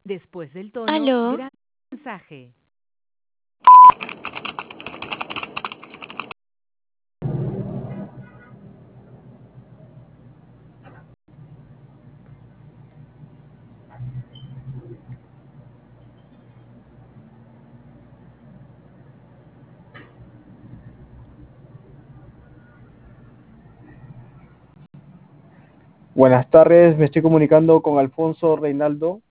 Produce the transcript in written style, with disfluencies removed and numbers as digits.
Después del tono, Aló, grabe el mensaje. Buenas tardes, me estoy comunicando con Alfonso Reinaldo.